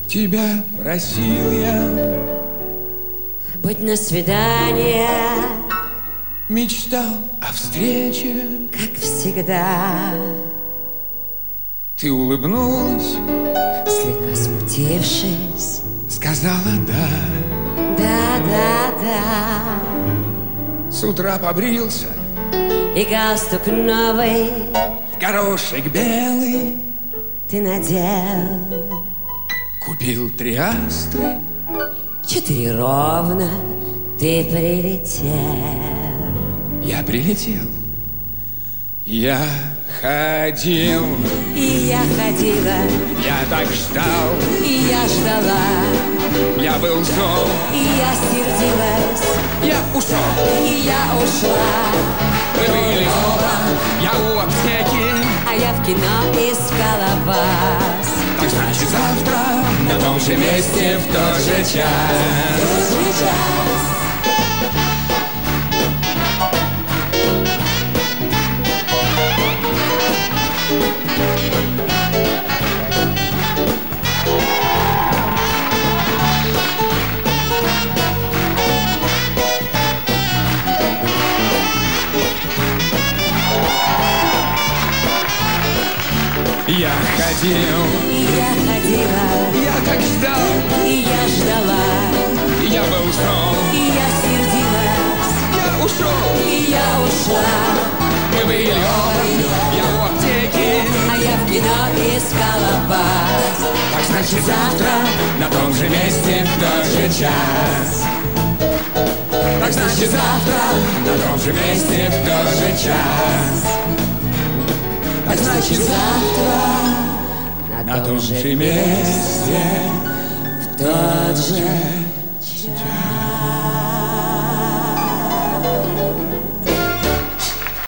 Тебя просил я быть на свидание, мечтал о встрече, как всегда. Ты улыбнулась, слегка смутившись, сказала да. Да, да, да. С утра побрился, и галстук новый в горошек белый ты надел. Купил 3 астры, 4 ровно ты прилетел. я прилетел. Я ходил, и я ходила, я так ждал, и я ждала, я был зол, и я сердилась, я ушел, и я ушла. мы были оба, я у аптеки, а я в кино искала вас. так значит завтра на том же месте в тот же час. В тот же час. Я ходил, и я ходила, я так ждал, и я ждала, я был зол, и я сердилась, я ушел, и я ушла. мы были оба, я у аптеки, а я в кино искала вас. так значит завтра на том же месте в тот же час. Так значит завтра на том же месте в тот же час. Так значит завтра на том же месте в тот же